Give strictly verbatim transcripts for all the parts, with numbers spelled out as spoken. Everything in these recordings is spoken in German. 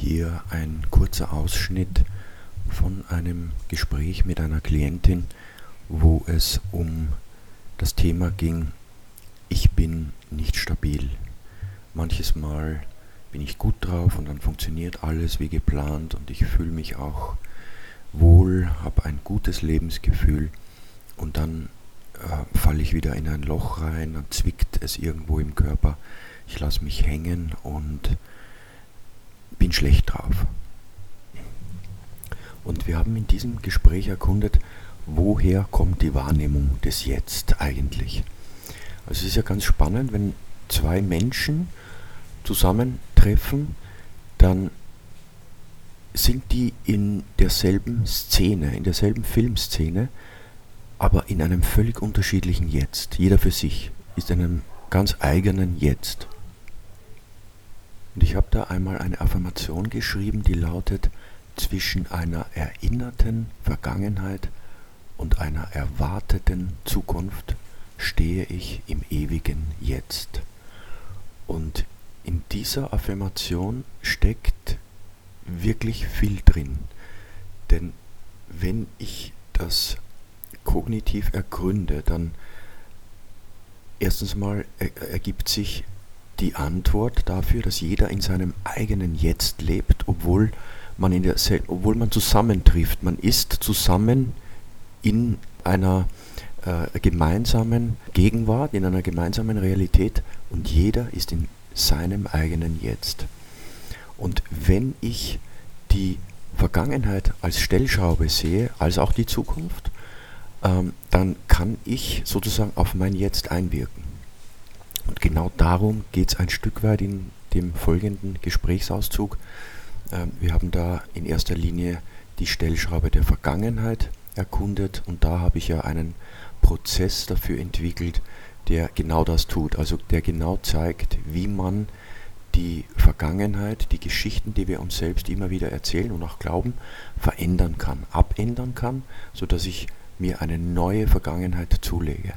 Hier ein kurzer Ausschnitt von einem Gespräch mit einer Klientin, wo es um das Thema ging: Ich bin nicht stabil. Manches Mal bin ich gut drauf und dann funktioniert alles wie geplant und ich fühle mich auch wohl, habe ein gutes Lebensgefühl, und dann äh, falle ich wieder in ein Loch rein, dann zwickt es irgendwo im Körper, ich lasse mich hängen und bin schlecht drauf. Und wir haben in diesem Gespräch erkundet, woher kommt die Wahrnehmung des Jetzt eigentlich. Also es ist ja ganz spannend, wenn zwei Menschen zusammentreffen, dann sind die in derselben Szene, in derselben Filmszene, aber in einem völlig unterschiedlichen Jetzt. Jeder für sich ist in einem ganz eigenen Jetzt. Und ich habe da einmal eine Affirmation geschrieben, die lautet: Zwischen einer erinnerten Vergangenheit und einer erwarteten Zukunft stehe ich im ewigen Jetzt. Und in dieser Affirmation steckt wirklich viel drin. Denn wenn ich das kognitiv ergründe, dann erstens mal ergibt sich die Antwort dafür, dass jeder in seinem eigenen Jetzt lebt, obwohl man, in der, obwohl man zusammentrifft. Man ist zusammen in einer äh, gemeinsamen Gegenwart, in einer gemeinsamen Realität, und jeder ist in seinem eigenen Jetzt. Und wenn ich die Vergangenheit als Stellschraube sehe, als auch die Zukunft, ähm, dann kann ich sozusagen auf mein Jetzt einwirken. Und genau darum geht es ein Stück weit in dem folgenden Gesprächsauszug. Ähm, wir haben da in erster Linie die Stellschraube der Vergangenheit erkundet, und da habe ich ja einen Prozess dafür entwickelt, der genau das tut, also der genau zeigt, wie man die Vergangenheit, die Geschichten, die wir uns selbst immer wieder erzählen und auch glauben, verändern kann, abändern kann, sodass ich mir eine neue Vergangenheit zulege.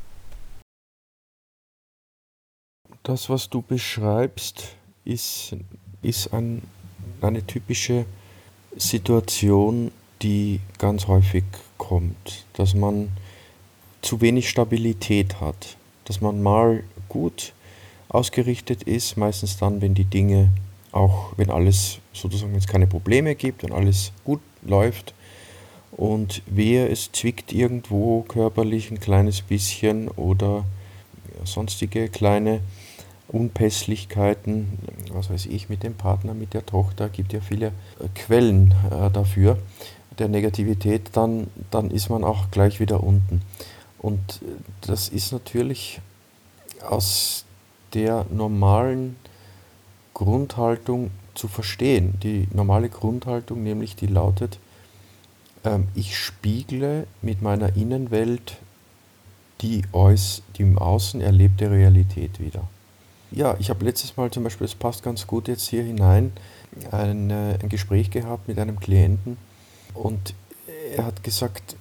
Das, was du beschreibst, ist, ist ein, eine typische Situation, die ganz häufig kommt, dass man zu wenig Stabilität hat, dass man mal gut ausgerichtet ist, meistens dann, wenn die Dinge, auch wenn alles sozusagen, wenn es keine Probleme gibt und alles gut läuft, und wehe, es zwickt irgendwo körperlich ein kleines bisschen oder sonstige kleine Unpässlichkeiten, was weiß ich, mit dem Partner, mit der Tochter, gibt ja viele äh, Quellen äh, dafür, der Negativität, dann, dann ist man auch gleich wieder unten. Und das ist natürlich aus der normalen Grundhaltung zu verstehen. Die normale Grundhaltung nämlich, die lautet: ähm, ich spiegle mit meiner Innenwelt die, Äuß- die im Außen erlebte Realität wieder. Ja, ich habe letztes Mal zum Beispiel, das passt ganz gut jetzt hier hinein, ein, äh, ein Gespräch gehabt mit einem Klienten, und er hat gesagt,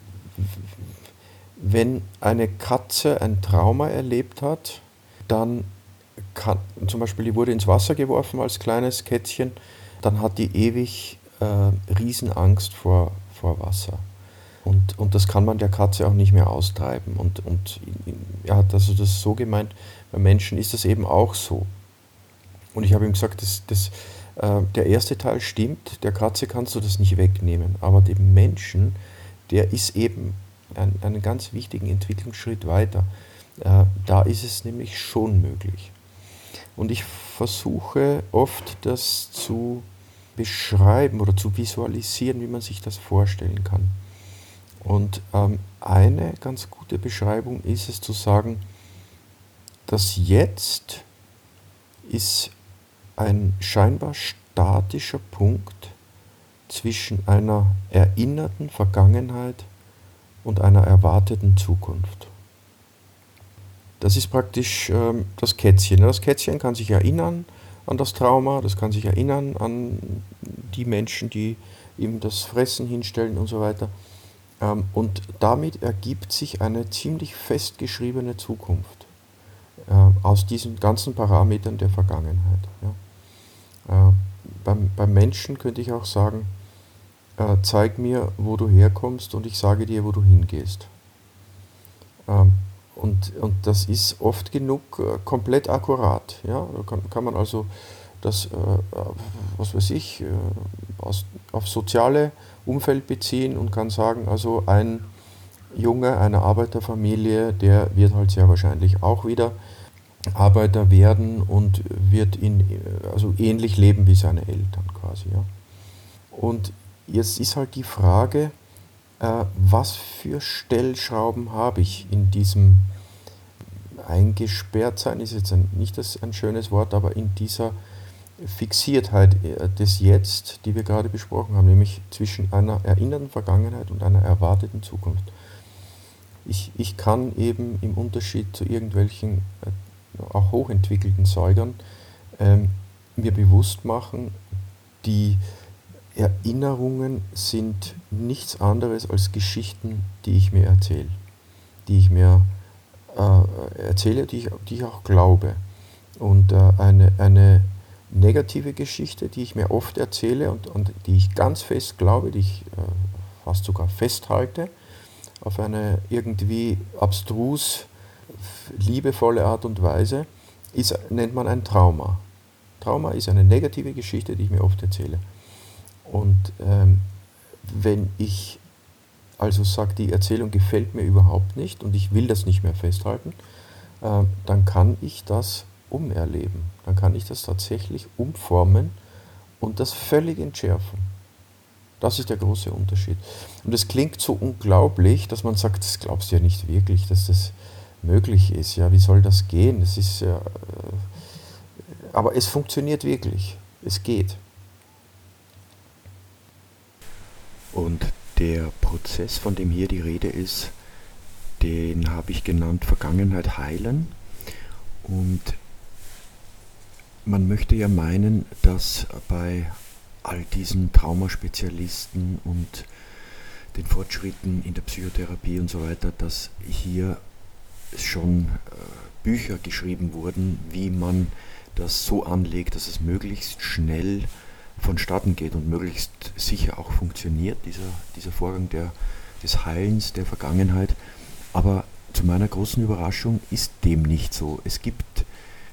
wenn eine Katze ein Trauma erlebt hat, dann kann, zum Beispiel die wurde ins Wasser geworfen als kleines Kätzchen, dann hat die ewig äh, Riesenangst vor, vor Wasser. Und, und das kann man der Katze auch nicht mehr austreiben. Und, und er hat also das so gemeint, bei Menschen ist das eben auch so. Und ich habe ihm gesagt, das, das, äh, der erste Teil stimmt, der Katze kannst du das nicht wegnehmen. Aber dem Menschen, der ist eben ein, einen ganz wichtigen Entwicklungsschritt weiter. Äh, da ist es nämlich schon möglich. Und ich versuche oft, das zu beschreiben oder zu visualisieren, wie man sich das vorstellen kann. Und ähm, eine ganz gute Beschreibung ist es zu sagen, das Jetzt ist ein scheinbar statischer Punkt zwischen einer erinnerten Vergangenheit und einer erwarteten Zukunft. Das ist praktisch ähm, das Kätzchen. Das Kätzchen kann sich erinnern an das Trauma, das kann sich erinnern an die Menschen, die ihm das Fressen hinstellen und so weiter. Ähm, und damit ergibt sich eine ziemlich festgeschriebene Zukunft äh, aus diesen ganzen Parametern der Vergangenheit. Ja. Äh, beim, beim Menschen könnte ich auch sagen, äh, zeig mir, wo du herkommst und ich sage dir, wo du hingehst. Ähm, und, und das ist oft genug äh, komplett akkurat. Ja? Da kann, kann man also das, äh, was weiß ich, äh, aus, auf soziale Umfeld beziehen und kann sagen, also ein Junge einer Arbeiterfamilie, der wird halt sehr wahrscheinlich auch wieder Arbeiter werden und wird in, also ähnlich leben wie seine Eltern quasi. Ja. Und jetzt ist halt die Frage, äh, was für Stellschrauben habe ich in diesem Eingesperrtsein, ist jetzt ein, nicht das ein schönes Wort, aber in dieser Fixiertheit des Jetzt, die wir gerade besprochen haben, nämlich zwischen einer erinnernden Vergangenheit und einer erwarteten Zukunft. Ich, ich kann eben im Unterschied zu irgendwelchen äh, auch hochentwickelten Säugern ähm, mir bewusst machen, die Erinnerungen sind nichts anderes als Geschichten, die ich mir erzähle, die ich mir äh, erzähle, die ich, die ich auch glaube. Und äh, eine, eine negative Geschichte, die ich mir oft erzähle und, und die ich ganz fest glaube, die ich äh, fast sogar festhalte, auf eine irgendwie abstrus liebevolle Art und Weise, ist, nennt man ein Trauma. Trauma ist eine negative Geschichte, die ich mir oft erzähle. Und ähm, wenn ich also sage, die Erzählung gefällt mir überhaupt nicht und ich will das nicht mehr festhalten, äh, dann kann ich das umerleben. Dann kann ich das tatsächlich umformen und das völlig entschärfen. Das ist der große Unterschied. Und es klingt so unglaublich, dass man sagt, das glaubst du ja nicht wirklich, dass das möglich ist. Ja, wie soll das gehen? Das ist ja, aber es funktioniert wirklich. Es geht. Und der Prozess, von dem hier die Rede ist, den habe ich genannt Vergangenheit heilen. Und man möchte ja meinen, dass bei all diesen Traumaspezialisten und den Fortschritten in der Psychotherapie und so weiter, dass hier schon äh, Bücher geschrieben wurden, wie man das so anlegt, dass es möglichst schnell vonstatten geht und möglichst sicher auch funktioniert, dieser, dieser Vorgang der, des Heilens der Vergangenheit. Aber zu meiner großen Überraschung ist dem nicht so. Es gibt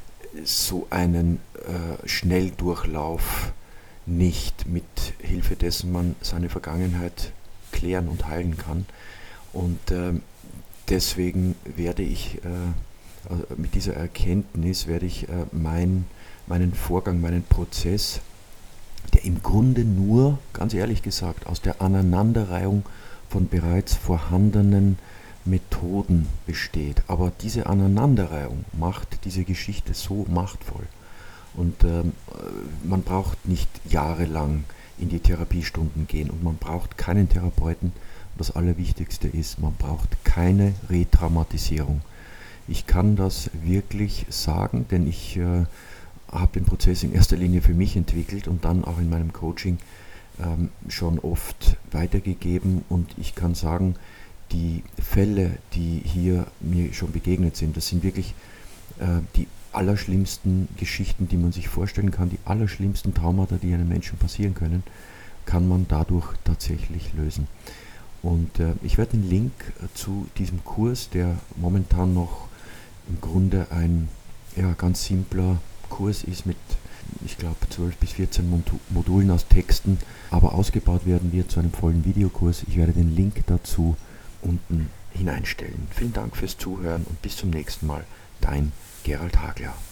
so einen äh, Schnelldurchlauf nicht, mit Hilfe dessen man seine Vergangenheit klären und heilen kann. Und äh, deswegen werde ich äh, also mit dieser Erkenntnis werde ich äh, mein, meinen Vorgang, meinen Prozess, der im Grunde nur, ganz ehrlich gesagt, aus der Aneinanderreihung von bereits vorhandenen Methoden besteht. Aber diese Aneinanderreihung macht diese Geschichte so machtvoll. Und ähm, man braucht nicht jahrelang in die Therapiestunden gehen und man braucht keinen Therapeuten. Und das Allerwichtigste ist, man braucht keine Retraumatisierung. Ich kann das wirklich sagen, denn ich äh, habe den Prozess in erster Linie für mich entwickelt und dann auch in meinem Coaching ähm, schon oft weitergegeben. Und ich kann sagen, die Fälle, die hier mir schon begegnet sind, das sind wirklich äh, die allerschlimmsten Geschichten, die man sich vorstellen kann, die allerschlimmsten Traumata, die einem Menschen passieren können, kann man dadurch tatsächlich lösen. Und äh, ich werde den Link äh, zu diesem Kurs, der momentan noch im Grunde ein ja, ganz simpler Kurs ist mit, ich glaube, zwölf bis vierzehn Modulen aus Texten, aber ausgebaut werden wird zu einem vollen Videokurs. Ich werde den Link dazu unten hineinstellen. Vielen Dank fürs Zuhören und bis zum nächsten Mal. Dein Gerald Hagler.